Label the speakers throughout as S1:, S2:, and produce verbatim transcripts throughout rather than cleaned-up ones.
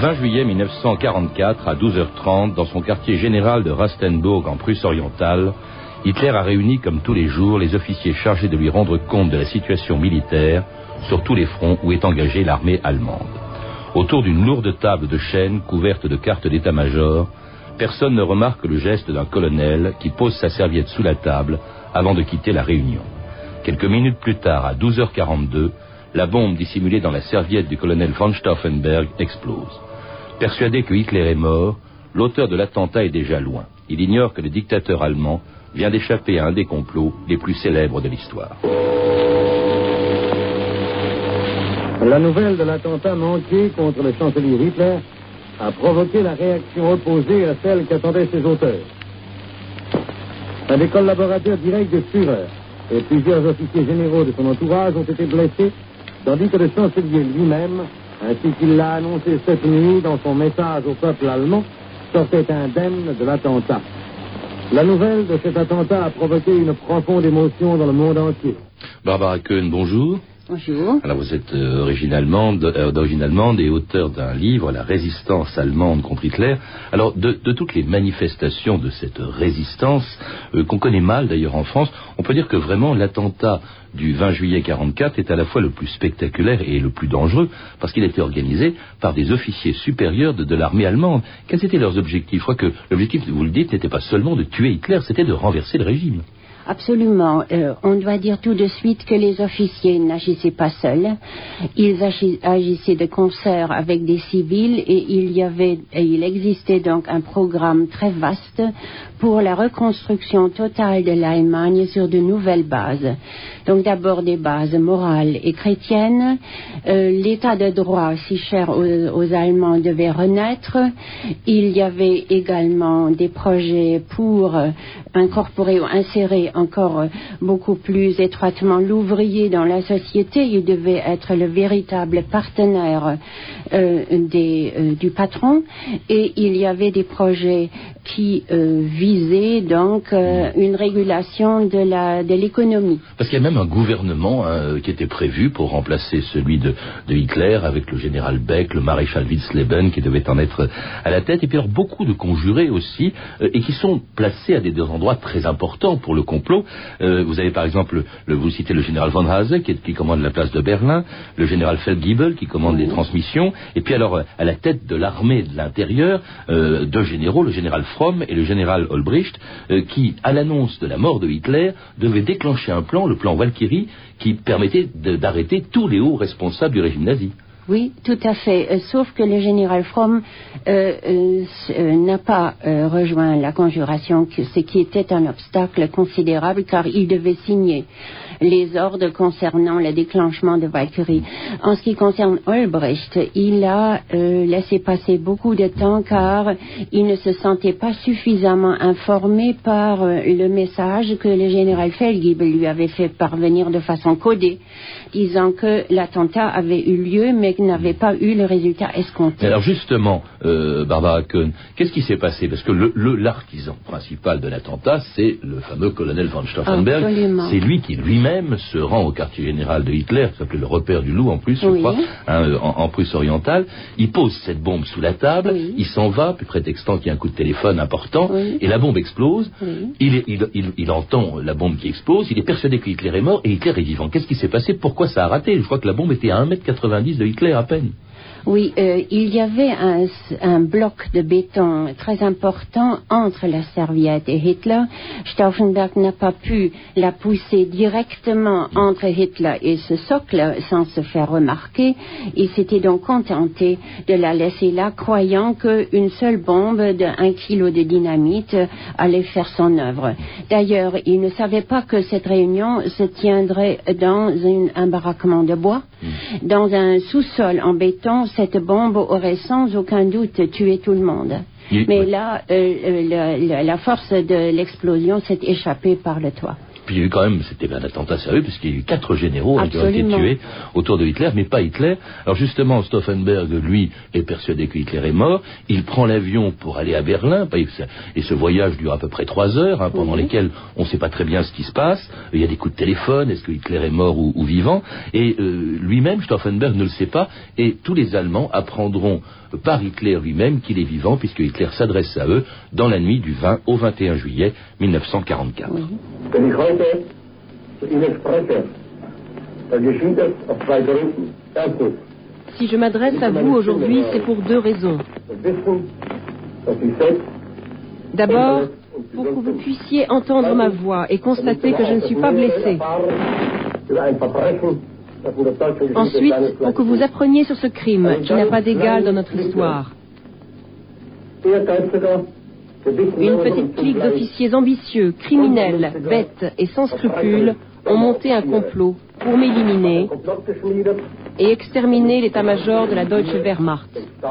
S1: vingt juillet mille neuf cent quarante-quatre, à douze heures trente, dans son quartier général de Rastenburg, en Prusse orientale, Hitler a réuni, comme tous les jours, les officiers chargés de lui rendre compte de la situation militaire sur tous les fronts où est engagée l'armée allemande. Autour d'une lourde table de chêne couverte de cartes d'état-major, personne ne remarque le geste d'un colonel qui pose sa serviette sous la table avant de quitter la réunion. Quelques minutes plus tard, à douze heures quarante-deux, la bombe dissimulée dans la serviette du colonel von Stauffenberg explose. Persuadé que Hitler est mort, l'auteur de l'attentat est déjà loin. Il ignore que le dictateur allemand vient d'échapper à un des complots les plus célèbres de l'histoire.
S2: La nouvelle de l'attentat manqué contre le chancelier Hitler a provoqué la réaction opposée à celle qu'attendaient ses auteurs. Un des collaborateurs directs de Führer et plusieurs officiers généraux de son entourage ont été blessés, tandis que le chancelier lui-même, ainsi qu'il l'a annoncé cette nuit dans son message au peuple allemand, sortait indemne de l'attentat. La nouvelle de cet attentat a provoqué une profonde émotion dans le monde entier.
S1: Barbara Köhn, bonjour.
S3: Bonjour.
S1: Alors vous êtes euh, origine allemande, euh, d'origine allemande et auteur d'un livre, La résistance allemande contre Hitler. Alors de, de toutes les manifestations de cette résistance, euh, qu'on connaît mal d'ailleurs en France, on peut dire que vraiment l'attentat du vingt juillet quarante-quatre est à la fois le plus spectaculaire et le plus dangereux, parce qu'il a été organisé par des officiers supérieurs de, de l'armée allemande. Quels étaient leurs objectifs? Je crois que l'objectif, vous le dites, n'était pas seulement de tuer Hitler, c'était de renverser le régime.
S3: Absolument. Euh, on doit dire tout de suite que les officiers n'agissaient pas seuls. Ils agissaient de concert avec des civils et il y avait, et il existait donc un programme très vaste pour la reconstruction totale de l'Allemagne sur de nouvelles bases. Donc d'abord des bases morales et chrétiennes. Euh, l'état de droit, si cher aux, aux Allemands, devait renaître. Il y avait également des projets pour euh, incorporer ou insérer encore beaucoup plus étroitement l'ouvrier dans la société. Il devait être le véritable partenaire euh, des, euh, du patron, et il y avait des projets qui euh, visaient donc euh, une régulation de la de l'économie.
S1: Parce qu'il y a même un gouvernement hein, qui était prévu pour remplacer celui de, de Hitler, avec le général Beck, le maréchal Witzleben qui devait en être à la tête, et puis alors beaucoup de conjurés aussi, euh, et qui sont placés à des, des endroits très importants pour le complot. Euh, vous avez par exemple, le, vous citez le général von Hase qui, qui commande la place de Berlin, le général Feldgiebel qui commande les transmissions, et puis alors à la tête de l'armée de l'intérieur, euh, deux généraux, le général Fromm et le général Olbricht, euh, qui, à l'annonce de la mort de Hitler, devaient déclencher un plan, le plan Valkyrie, qui permettait de, d'arrêter tous les hauts responsables du régime nazi.
S3: Oui, tout à fait. Euh, sauf que le général Fromm euh, euh, n'a pas euh, rejoint la conjuration, ce qui était un obstacle considérable, car il devait signer les ordres concernant le déclenchement de Valkyrie. En ce qui concerne Olbricht, il a euh, laissé passer beaucoup de temps, car il ne se sentait pas suffisamment informé par euh, le message que le général Feldgiebel lui avait fait parvenir de façon codée, disant que l'attentat avait eu lieu, mais n'avait pas eu le résultat escompté.
S1: Alors justement, euh, Barbara Köhn, qu'est-ce qui s'est passé? Parce que le, le, l'artisan principal de l'attentat, c'est le fameux colonel von Stauffenberg.
S3: Absolument.
S1: C'est lui qui lui-même se rend au quartier général de Hitler, qui s'appelait le repère du loup en plus, je
S3: oui.
S1: crois, hein, en, en Prusse orientale. Il pose cette bombe sous la table,
S3: oui.
S1: il s'en va, puis prétextant qu'il y a un coup de téléphone important, oui. et la bombe explose.
S3: Oui.
S1: Il, il, il, il entend la bombe qui explose, il est persuadé que Hitler est mort, et Hitler est vivant. Qu'est-ce qui s'est passé? Pourquoi ça a raté? Je crois que la bombe était à un mètre quatre-vingt-dix de Hitler à peine.
S3: Oui, euh, il y avait un, un bloc de béton très important entre la serviette et Hitler. Stauffenberg n'a pas pu la pousser directement entre Hitler et ce socle sans se faire remarquer. Il s'était donc contenté de la laisser là, croyant qu'une seule bombe de un kilo de dynamite allait faire son œuvre. D'ailleurs, il ne savait pas que cette réunion se tiendrait dans une, un baraquement de bois, mmh. dans un sous-sol en béton. Cette bombe aurait sans aucun doute tué tout le monde.
S1: Oui,
S3: Mais
S1: oui.
S3: là, euh, la, la, la force de l'explosion s'est échappée par le toit.
S1: Puis il y a eu quand même, c'était un attentat sérieux, puisqu'il y a eu quatre généraux hein, qui ont été tués autour de Hitler, mais pas Hitler. Alors justement, Stauffenberg, lui, est persuadé que Hitler est mort. Il prend l'avion pour aller à Berlin, et ce voyage dure à peu près trois heures, hein, pendant oui. lesquelles on ne sait pas très bien ce qui se passe. Il y a des coups de téléphone, est-ce que Hitler est mort ou, ou vivant? Et euh, lui-même, Stauffenberg, ne le sait pas, et tous les Allemands apprendront par Hitler lui-même qu'il est vivant, puisque Hitler s'adresse à eux dans la nuit du vingt au vingt et un juillet mille neuf cent quarante-quatre. Oui.
S4: Si je m'adresse à vous aujourd'hui, c'est pour deux raisons. D'abord, pour que vous puissiez entendre ma voix et constater que je ne suis pas blessé. Ensuite, pour que vous appreniez sur ce crime qui n'a pas d'égal dans notre histoire. Une petite clique d'officiers ambitieux, criminels, bêtes et sans scrupules ont monté un complot pour m'éliminer et exterminer l'état-major de la Deutsche Wehrmacht.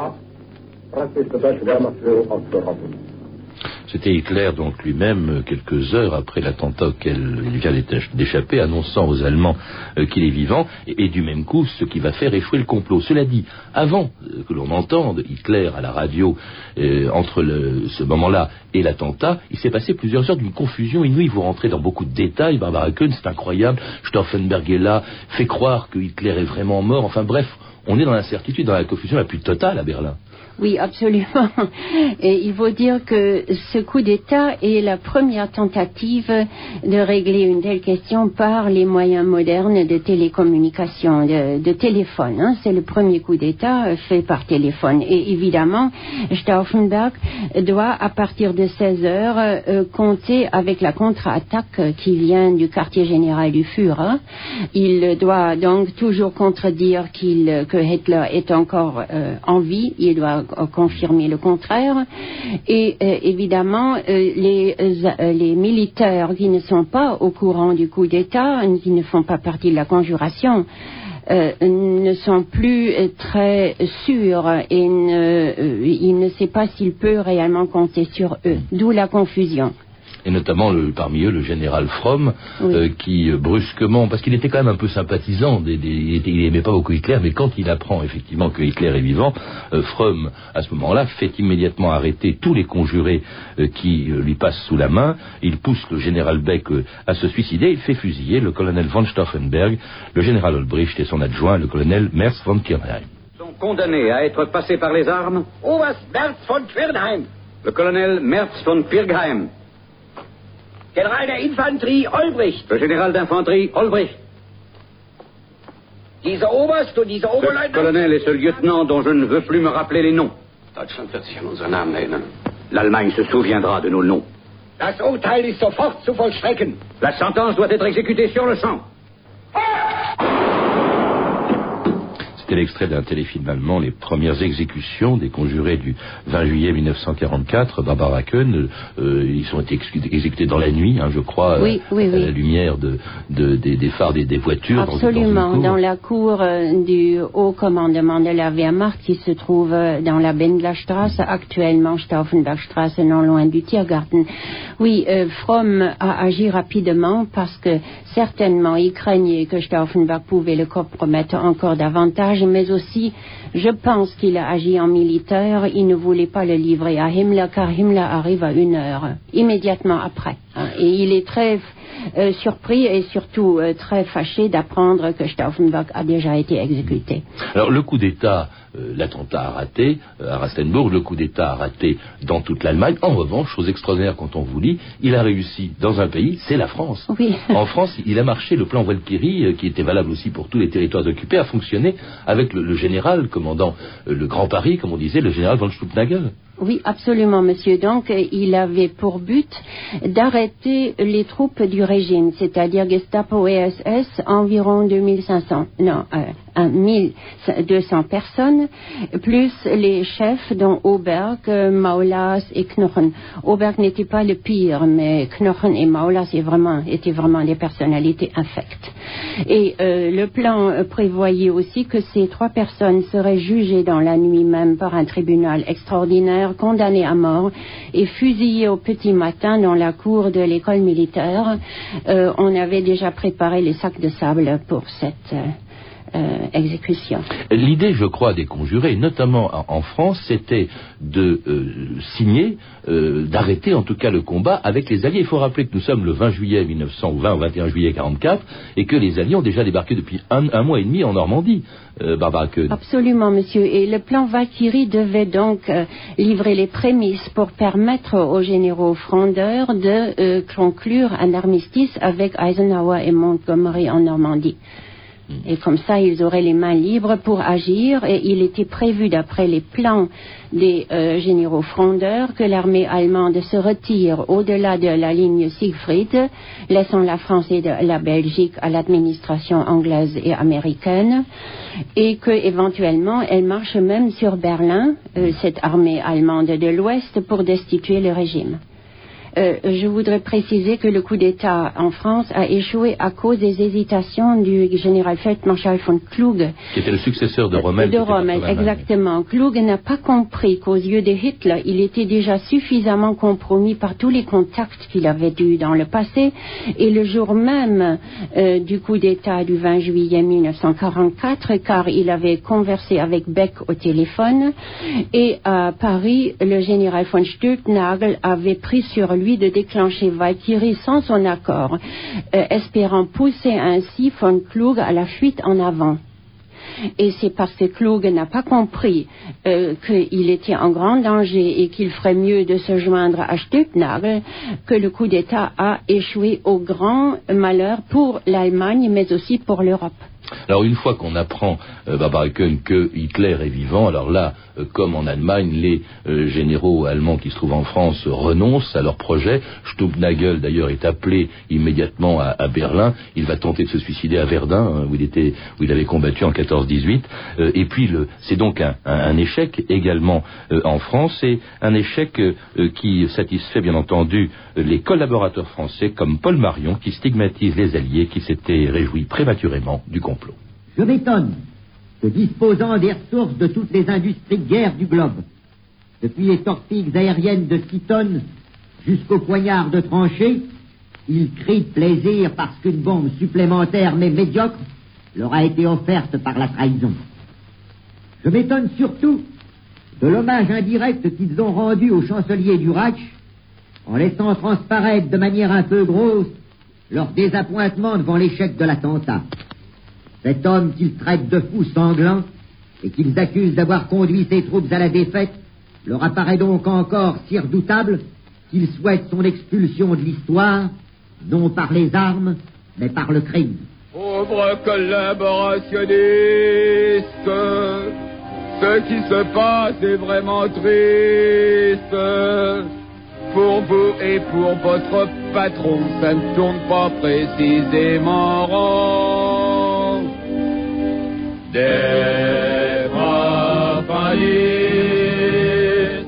S1: C'était Hitler, donc lui-même, quelques heures après l'attentat auquel il vient d'échapper, annonçant aux Allemands euh, qu'il est vivant, et, et du même coup, ce qui va faire échouer le complot. Cela dit, avant euh, que l'on entende Hitler à la radio, euh, entre le, ce moment-là et l'attentat, il s'est passé plusieurs heures d'une confusion inouïe. Vous rentrez dans beaucoup de détails, Barbara Kuhn, c'est incroyable, Stauffenberg est là, fait croire que Hitler est vraiment mort, enfin bref, on est dans l'incertitude, dans la confusion la plus totale à Berlin.
S3: Oui, absolument. Et il faut dire que ce coup d'État est la première tentative de régler une telle question par les moyens modernes de télécommunication, de, de téléphone. Hein. C'est le premier coup d'État fait par téléphone. Et évidemment, Stauffenberg doit, à partir de seize heures, euh, compter avec la contre-attaque qui vient du quartier général du Führer. Il doit donc toujours contredire qu'il, que Hitler est encore euh, en vie. Il doit confirmer le contraire. Et euh, évidemment, euh, les, euh, les militaires qui ne sont pas au courant du coup d'État, qui ne font pas partie de la conjuration, euh, ne sont plus euh, très sûrs et ne, euh, il ne sait pas s'il peut réellement compter sur eux. D'où la confusion.
S1: Et notamment le, parmi eux le général Fromm, oui. euh, qui euh, brusquement, parce qu'il était quand même un peu sympathisant, des, des, il n'aimait pas beaucoup Hitler, mais quand il apprend effectivement que Hitler est vivant, euh, Fromm, à ce moment-là, fait immédiatement arrêter tous les conjurés euh, qui euh, lui passent sous la main. Il pousse le général Beck euh, à se suicider, il fait fusiller le colonel von Stauffenberg, le général Olbricht et son adjoint, le colonel Merz von Kirchheim.
S5: Ils sont condamnés à être passés par les armes. Oberst Merz von Kirchheim. Le colonel Merz von Kirchheim. Général der Infanterie Olbricht. Le général d'infanterie Olbricht. Diese Oberst und diese Oberleutnant. Ce colonel et ce lieutenant dont je ne veux plus me rappeler les noms.
S6: Deutschland wird sich an unseren Namen erinnern.
S5: L'Allemagne se souviendra de nos noms.
S6: Das Urteil ist sofort zu vollstrecken.
S5: La sentence doit être exécutée sur le champ.
S1: C'était l'extrait d'un téléfilm allemand, les premières exécutions des conjurés du vingt juillet mille neuf cent quarante-quatre, Barbara Kuhn, euh, ils ont été exécutés dans la nuit, hein, je crois,
S3: oui,
S1: euh,
S3: oui,
S1: à
S3: oui.
S1: la lumière de, de, des, des phares des, des voitures.
S3: Absolument, dans, dans la cour euh, du haut commandement de la Wehrmacht qui se trouve euh, dans la Bendlerstraße, actuellement Stauffenbergstraße, non loin du Tiergarten. Oui, euh, Fromm a agi rapidement parce que certainement il craignait que Stauffenberg pouvait le compromettre encore davantage, mais aussi, je pense qu'il a agi en militaire. Il ne voulait pas le livrer à Himmler, car Himmler arrive à une heure, immédiatement après. Et il est très euh, surpris et surtout euh, très fâché d'apprendre que Stauffenberg a déjà été exécuté.
S1: Alors, le coup d'État, euh, l'attentat a raté euh, à Rastenburg, le coup d'État a raté dans toute l'Allemagne. En revanche, chose extraordinaire quand on vous lit, il a réussi dans un pays, c'est la France.
S3: Oui.
S1: En France, il a marché, le plan Walkyrie, euh, qui était valable aussi pour tous les territoires occupés, a fonctionné avec le, le général commandant euh, le Grand Paris, comme on disait, le général von Stulpnagel.
S3: Oui, absolument, monsieur. Donc, il avait pour but d'arrêter les troupes du régime, c'est-à-dire Gestapo et S S, environ deux mille cinq cents. Non, euh, mille deux cents personnes, plus les chefs dont Oberg, Maulas et Knochen. Oberg n'était pas le pire, mais Knochen et Maulas étaient vraiment, étaient vraiment des personnalités infectes. Et euh, le plan euh, prévoyait aussi que ces trois personnes seraient jugées dans la nuit même par un tribunal extraordinaire, condamnées à mort et fusillées au petit matin dans la cour de l'école militaire. Euh, on avait déjà préparé les sacs de sable pour cette... Euh, Euh, exécution.
S1: L'idée, je crois, des conjurés, notamment en, en France, c'était de euh, signer, euh, d'arrêter en tout cas le combat avec les Alliés. Il faut rappeler que nous sommes le vingt juillet mille neuf cent vingt, vingt et un juillet quarante-quatre, et que les Alliés ont déjà débarqué depuis un, un mois et demi en Normandie. Euh, Barbara Keun.
S3: Absolument, monsieur. Et le plan Valkyrie devait donc euh, livrer les prémices pour permettre aux généraux frondeurs de euh, conclure un armistice avec Eisenhower et Montgomery en Normandie. Et comme ça, ils auraient les mains libres pour agir. Et il était prévu, d'après les plans des euh, généraux frondeurs, que l'armée allemande se retire au-delà de la ligne Siegfried, laissant la France et de, la Belgique à l'administration anglaise et américaine, et que éventuellement elle marche même sur Berlin, euh, cette armée allemande de l'Ouest, pour destituer le régime. Euh, je voudrais préciser que le coup d'État en France a échoué à cause des hésitations du général Feldmarschall von Kluge.
S1: Qui était le successeur de Rommel.
S3: De Rommel, exactement. Kluge n'a pas compris qu'aux yeux de Hitler, il était déjà suffisamment compromis par tous les contacts qu'il avait eus dans le passé. Et le jour même euh, du coup d'État du vingt juillet mille neuf cent quarante-quatre, car il avait conversé avec Beck au téléphone, et à Paris, le général von Stülpnagel avait pris sur lui de déclencher Valkyrie sans son accord, euh, espérant pousser ainsi von Kluge à la fuite en avant. Et c'est parce que Kluge n'a pas compris euh, qu'il était en grand danger et qu'il ferait mieux de se joindre à Stülpnagel que le coup d'État a échoué au grand malheur pour l'Allemagne, mais aussi pour l'Europe.
S1: Alors une fois qu'on apprend, euh, Barbara Keun, que Hitler est vivant, alors là, euh, comme en Allemagne, les euh, généraux allemands qui se trouvent en France renoncent à leur projet. Stülpnagel, d'ailleurs, est appelé immédiatement à, à Berlin. Il va tenter de se suicider à Verdun, hein, où il était, où il avait combattu en quatorze dix-huit. Euh, et puis, le, c'est donc un, un, un échec également euh, en France, et un échec euh, qui satisfait bien entendu les collaborateurs français comme Paul Marion, qui stigmatise les Alliés qui s'étaient réjouis prématurément du complot.
S7: Je m'étonne que, disposant des ressources de toutes les industries de guerre du globe, depuis les torpilles aériennes de six tonnes jusqu'aux poignards de tranchées, ils crient de plaisir parce qu'une bombe supplémentaire mais médiocre leur a été offerte par la trahison. Je m'étonne surtout de l'hommage indirect qu'ils ont rendu au chancelier du Reich en laissant transparaître de manière un peu grosse leur désappointement devant l'échec de l'attentat. Cet homme qu'ils traitent de fou sanglant et qu'ils accusent d'avoir conduit ses troupes à la défaite leur apparaît donc encore si redoutable qu'ils souhaitent son expulsion de l'histoire, non par les armes, mais par le crime.
S8: Pauvres collaborationnistes, ce qui se passe est vraiment triste. Pour vous et pour votre patron, ça ne tourne pas précisément rond. Des propagandes,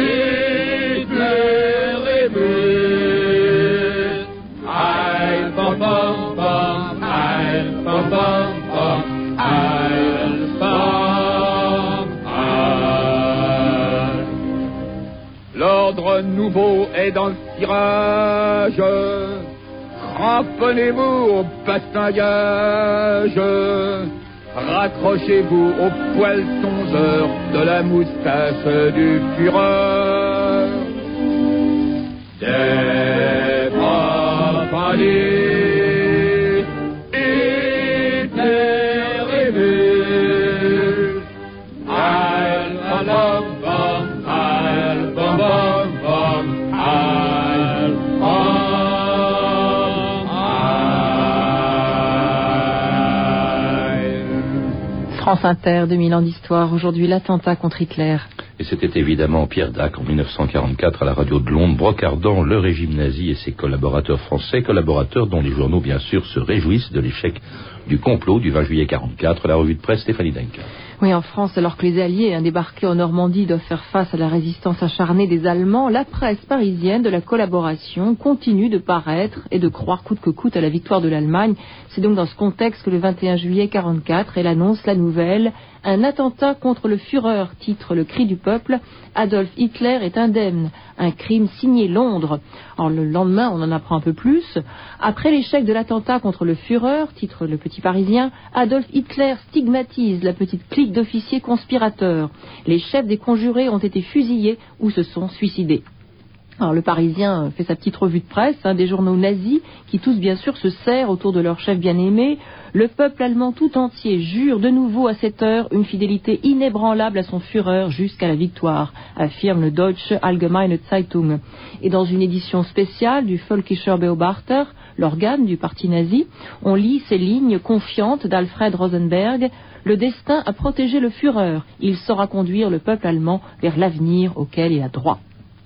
S8: Hitler est mort. Heil, bam, bam, bam, heil, bam, bam, bam, heil, bam, heil. L'ordre nouveau est dans le tirage. Cramponnez-vous au bastingage. Raccrochez-vous au poil songeur de la moustache du Führer. Des propagandes, Hitler est mort. Heil, bam, bam, heil, bam, bam, bam, heil, bam.
S4: France Inter, deux mille ans d'histoire. Aujourd'hui, l'attentat contre Hitler.
S1: Et c'était évidemment Pierre Dac en mille neuf cent quarante-quatre à la radio de Londres, brocardant le régime nazi et ses collaborateurs français, collaborateurs dont les journaux bien sûr se réjouissent de l'échec du complot du vingt juillet quarante-quatre. La revue de presse, Stéphanie Duncan.
S4: Oui, en France, alors que les Alliés hein, débarqués en Normandie doivent faire face à la résistance acharnée des Allemands, la presse parisienne de la collaboration continue de paraître et de croire coûte que coûte à la victoire de l'Allemagne. C'est donc dans ce contexte que le vingt et un juillet quarante-quatre, elle annonce la nouvelle. Un attentat contre le Führer, titre Le Cri du peuple. Adolf Hitler est indemne. Un crime signé Londres. Alors le lendemain, on en apprend un peu plus. Après l'échec de l'attentat contre le Führer, titre Le Petit Parisien, Adolf Hitler stigmatise la petite clique d'officiers conspirateurs. Les chefs des conjurés ont été fusillés ou se sont suicidés. Alors le Parisien fait sa petite revue de presse, hein, des journaux nazis qui tous bien sûr se serrent autour de leur chef bien-aimé. Le peuple allemand tout entier jure de nouveau à cette heure une fidélité inébranlable à son Führer jusqu'à la victoire, affirme le Deutsche Allgemeine Zeitung. Et dans une édition spéciale du Völkischer Beobachter, l'organe du parti nazi, on lit ces lignes confiantes d'Alfred Rosenberg. Le destin a protégé le Führer. Il saura conduire le peuple allemand vers l'avenir auquel il a droit.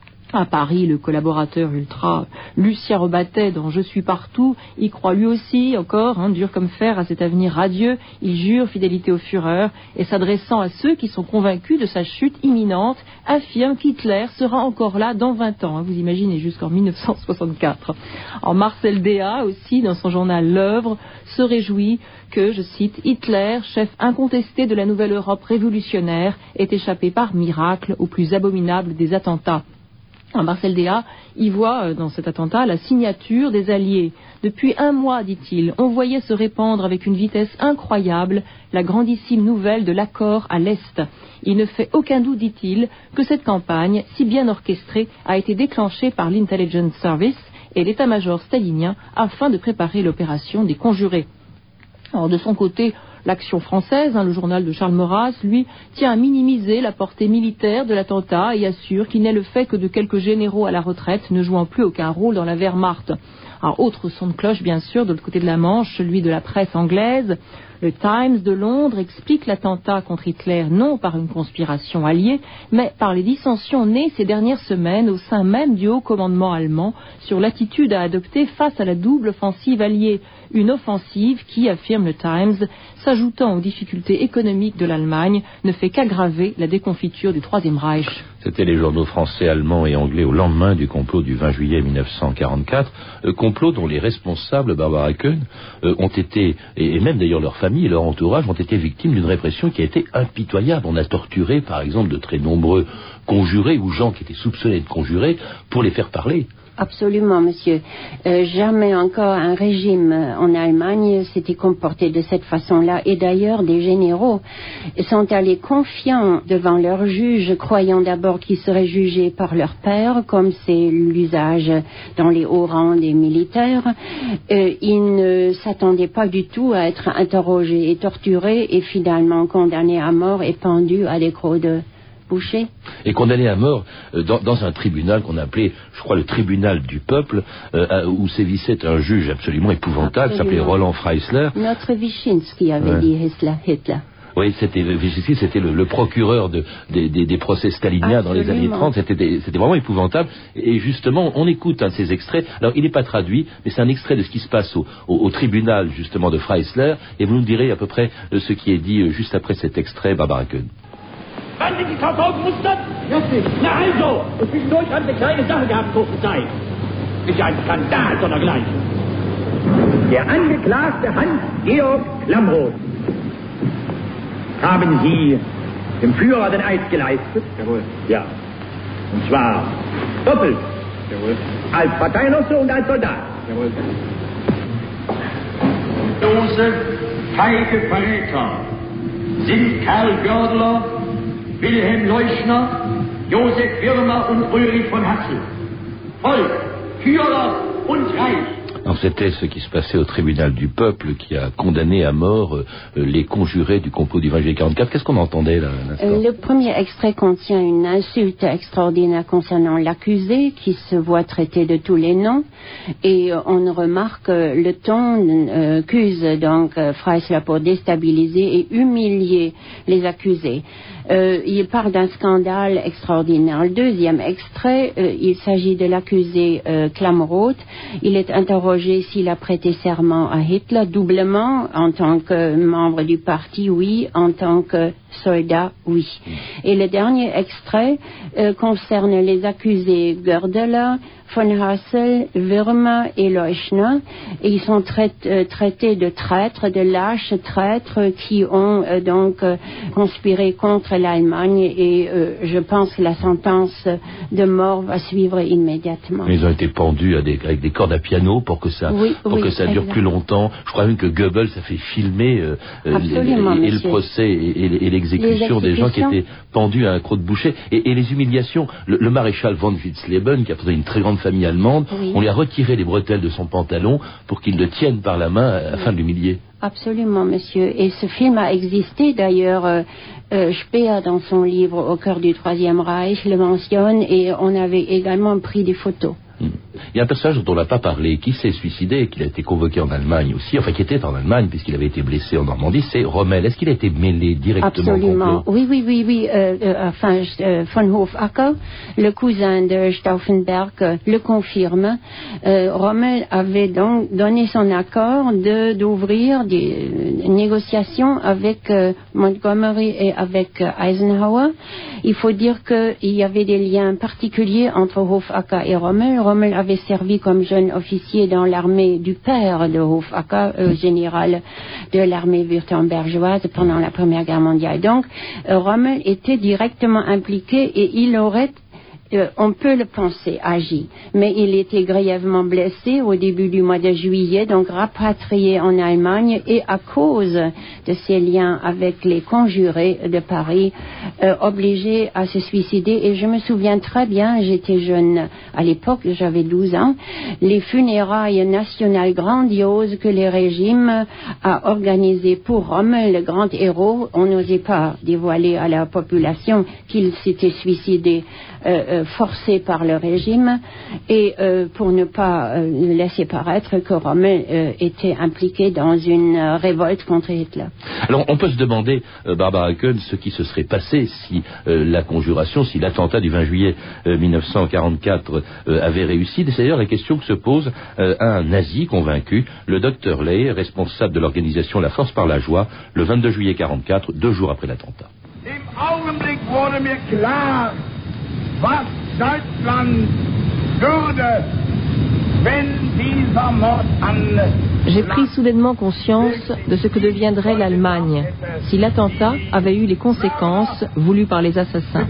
S4: À Paris, le collaborateur ultra Lucien Rebattet, dans Je suis partout, y croit lui aussi, encore, hein, dur comme fer, à cet avenir radieux. Il jure fidélité au Führer et s'adressant à ceux qui sont convaincus de sa chute imminente, affirme qu'Hitler sera encore là dans vingt ans. Hein, vous imaginez, jusqu'en mille neuf cent soixante-quatre. En Marcel Déat aussi, dans son journal L'Œuvre, se réjouit que, je cite, Hitler, chef incontesté de la nouvelle Europe révolutionnaire, est échappé par miracle au plus abominable des attentats. En Marcel Déat, il voit dans cet attentat la signature des Alliés. Depuis un mois, dit-il, on voyait se répandre avec une vitesse incroyable la grandissime nouvelle de l'accord à l'Est. Il ne fait aucun doute, dit-il, que cette campagne, si bien orchestrée, a été déclenchée par l'Intelligence Service et l'état-major stalinien afin de préparer l'opération des conjurés. Alors, de son côté, l'Action française, hein, le journal de Charles Maurras, lui, tient à minimiser la portée militaire de l'attentat et assure qu'il n'est le fait que de quelques généraux à la retraite ne jouant plus aucun rôle dans la Wehrmacht. Alors, autre son de cloche, bien sûr, de l'autre côté de la Manche, celui de la presse anglaise. Le Times de Londres explique l'attentat contre Hitler non par une conspiration alliée, mais par les dissensions nées ces dernières semaines au sein même du haut commandement allemand sur l'attitude à adopter face à la double offensive alliée. Une offensive qui, affirme le Times, s'ajoutant aux difficultés économiques de l'Allemagne, ne fait qu'aggraver la déconfiture du Troisième Reich.
S1: C'était les journaux français, allemands et anglais au lendemain du complot du vingt juillet mille neuf cent quarante-quatre, euh, complot dont les responsables, Barbara Koen, euh, ont été, et, et même d'ailleurs leur famille et leur entourage, ont été victimes d'une répression qui a été impitoyable. On a torturé, par exemple, de très nombreux conjurés ou gens qui étaient soupçonnés de conjurés pour les faire parler.
S3: Absolument, monsieur. Euh, jamais encore un régime en Allemagne s'était comporté de cette façon-là. Et d'ailleurs, des généraux sont allés confiants devant leurs juges, croyant d'abord qu'ils seraient jugés par leur père, comme c'est l'usage dans les hauts rangs des militaires. Euh, ils ne s'attendaient pas du tout à être interrogés et torturés et finalement condamnés à mort et pendus à des crocs de boucher.
S1: Et condamné à mort euh, dans, dans un tribunal qu'on appelait, je crois, le tribunal du peuple, euh, où sévissait un juge absolument épouvantable, absolument. S'appelait Roland Freisler.
S3: Notre Wyszynski avait ouais. dit Hitler. Hitler.
S1: Oui, c'était Wyszynski, c'était le, le procureur de, des, des, des procès staliniens absolument. Dans les années trente. C'était, c'était vraiment épouvantable. Et justement, on écoute un de ces extraits. Alors, il n'est pas traduit, mais c'est un extrait de ce qui se passe au, au, au tribunal, justement, de Freisler. Et vous nous direz à peu près ce qui est dit juste après cet extrait, Barbara Koen.
S9: Wann sind die Kartoffeln mustert? Richtig. Na also, und zwischendurch hat eine kleine Sache gehabt, so zu sein. Nicht ein Skandal, sondern gleich. Der Angeklagte Hans-Georg Klamroth. Haben Sie dem Führer den Eid geleistet? Jawohl. Ja. Und zwar doppelt. Jawohl. Als Parteinosse und als Soldat. Jawohl. Dose, feige Verräter sind Karl Gördler, Wilhelm Leuschner, Josef Wirmer und Ulrich von Hassel. Volk, Führer und Reich.
S1: Donc c'était ce qui se passait au tribunal du peuple qui a condamné à mort euh, les conjurés du complot du vingt juillet quarante-quatre. Qu'est-ce qu'on entendait là à l'instant ?
S3: euh, Le premier extrait contient une insulte extraordinaire concernant l'accusé qui se voit traité de tous les noms et euh, on remarque euh, le ton euh, qu'use donc euh, Freisler pour déstabiliser et humilier les accusés. Euh, il parle d'un scandale extraordinaire. Le deuxième extrait, euh, il s'agit de l'accusé euh, Klamroth. Il est interrogé s'il a prêté serment à Hitler, doublement, en tant que membre du parti, oui, en tant que soldat, oui. Et le dernier extrait euh, concerne les accusés Gördeler, von Hassel, Würmer et Leuschner. Et ils sont trai- euh, traités de traîtres, de lâches traîtres qui ont euh, donc euh, conspiré contre l'Allemagne et euh, je pense que la sentence de mort va suivre immédiatement.
S1: Ils ont été pendus à des, avec des cordes à piano pour que ça,
S3: oui,
S1: pour
S3: oui,
S1: que ça dure
S3: exact.
S1: plus longtemps. Je crois même que Goebbels a fait filmer euh,
S3: Absolument,
S1: et, et le
S3: monsieur.
S1: procès et, et, et l'exécution des gens qui étaient pendus à un croc de boucher. Et, et les humiliations. Le, le maréchal von Witzleben, qui a posé une très grande famille allemande, oui. On lui a retiré les bretelles de son pantalon pour qu'il le tienne par la main afin oui. de l'humilier.
S3: Absolument, monsieur. Et ce film a existé d'ailleurs. Euh, euh, Speer, dans son livre Au cœur du Troisième Reich, le mentionne et on avait également pris des photos.
S1: Il y a un personnage dont on n'a pas parlé, qui s'est suicidé, qui a été convoqué en Allemagne aussi, enfin qui était en Allemagne puisqu'il avait été blessé en Normandie, c'est Rommel. Est-ce qu'il a été mêlé directement
S3: Absolument.
S1: au complot ?
S3: Oui, oui, oui, oui. Euh, euh, enfin, euh, von Hofacker, le cousin de Stauffenberg, euh, le confirme. Euh, Rommel avait donc donné son accord de d'ouvrir des euh, négociations avec euh, Montgomery et avec euh, Eisenhower. Il faut dire qu'il y avait des liens particuliers entre Hofacker et Rommel. Rommel avait servi comme jeune officier dans l'armée du père de Hofacker, euh, général de l'armée württembergeoise pendant la Première Guerre mondiale. Donc, euh, Rommel était directement impliqué et il aurait, euh, on peut le penser, agi. Mais il était grièvement blessé au début du mois de juillet, donc rapatrié en Allemagne et à cause de ses liens avec les conjurés de Paris, euh, obligé à se suicider. Et je me souviens très bien, j'étais jeune à l'époque, j'avais douze ans, les funérailles nationales grandioses que le régime a organisées pour Rommel, le grand héros. On n'osait pas dévoiler à la population qu'il s'était suicidé euh, euh, forcé par le régime et euh, pour ne pas euh, laisser paraître que Rommel euh, était impliqué dans une euh, révolte contre Hitler.
S1: Alors on peut se demander, euh, Barbara Koen, ce qui se serait passé si euh, la conjuration, si l'attentat du vingt juillet euh, mille neuf cent quarante-quatre euh, avait réussi. C'est d'ailleurs la question que se pose euh, un nazi convaincu, le docteur Ley, responsable de l'organisation La Force par la Joie, le vingt-deux juillet quarante-quatre, deux jours après l'attentat.
S10: Was Deutschland würde, wenn dieser Mord an...
S4: J'ai pris soudainement conscience de ce que deviendrait l'Allemagne si l'attentat avait eu les conséquences voulues par les assassins.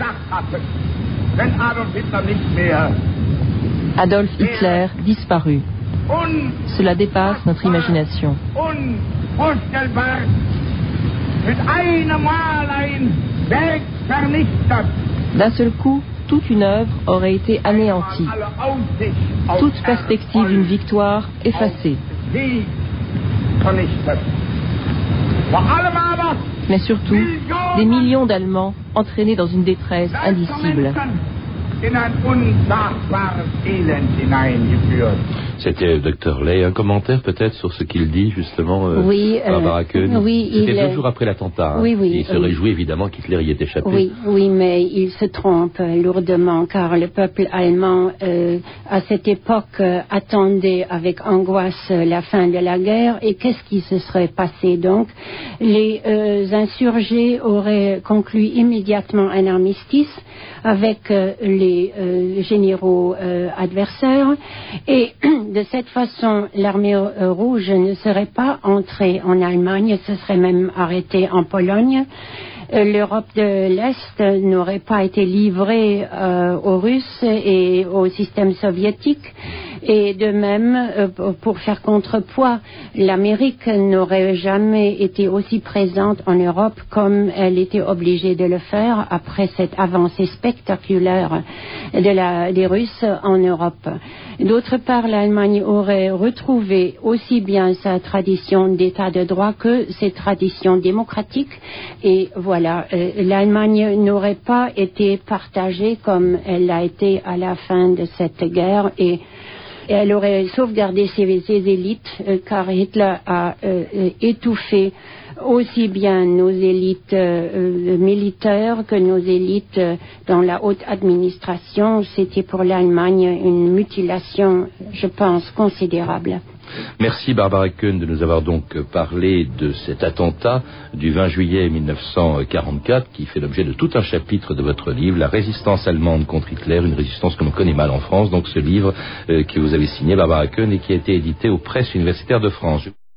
S4: Adolf Hitler disparu. Cela dépasse notre imagination. D'un seul coup, toute une œuvre aurait été anéantie. Toute perspective d'une victoire effacée. Mais surtout, des millions d'Allemands entraînés dans une détresse indicible.
S1: C'était le docteur Ley. Un commentaire peut-être sur ce qu'il dit justement, euh,
S3: oui,
S1: Barbara Koen.
S3: Euh, oui,
S1: C'était
S3: il,
S1: deux jours après l'attentat. Hein.
S3: Oui, oui,
S1: il se
S3: oui.
S1: réjouit évidemment qu'Hitler y ait échappé.
S3: Oui, oui, mais il se trompe lourdement car le peuple allemand euh, à cette époque euh, attendait avec angoisse la fin de la guerre. Et qu'est-ce qui se serait passé donc? Les euh, insurgés auraient conclu immédiatement un armistice avec euh, les euh, généraux euh, adversaires et de cette façon l'armée euh, rouge ne serait pas entrée en Allemagne, ce serait même arrêtée en Pologne. Euh, L'Europe de l'Est n'aurait pas été livrée euh, aux Russes et au système soviétique Et de même, euh, pour faire contrepoids, l'Amérique n'aurait jamais été aussi présente en Europe comme elle était obligée de le faire après cette avancée spectaculaire de la, des Russes en Europe. D'autre part, l'Allemagne aurait retrouvé aussi bien sa tradition d'état de droit que ses traditions démocratiques. Et voilà, euh, l'Allemagne n'aurait pas été partagée comme elle l'a été à la fin de cette guerre, et elle aurait sauvegardé ses, ses élites, euh, car Hitler a euh, étouffé aussi bien nos élites euh, militaires que nos élites euh, dans la haute administration. C'était pour l'Allemagne une mutilation, je pense, considérable.
S1: Merci Barbara Kuhn de nous avoir donc parlé de cet attentat du vingt juillet mille neuf cent quarante-quatre qui fait l'objet de tout un chapitre de votre livre, La résistance allemande contre Hitler, une résistance que l'on connaît mal en France, donc ce livre euh, que vous avez signé Barbara Kuhn et qui a été édité aux presses universitaires de France.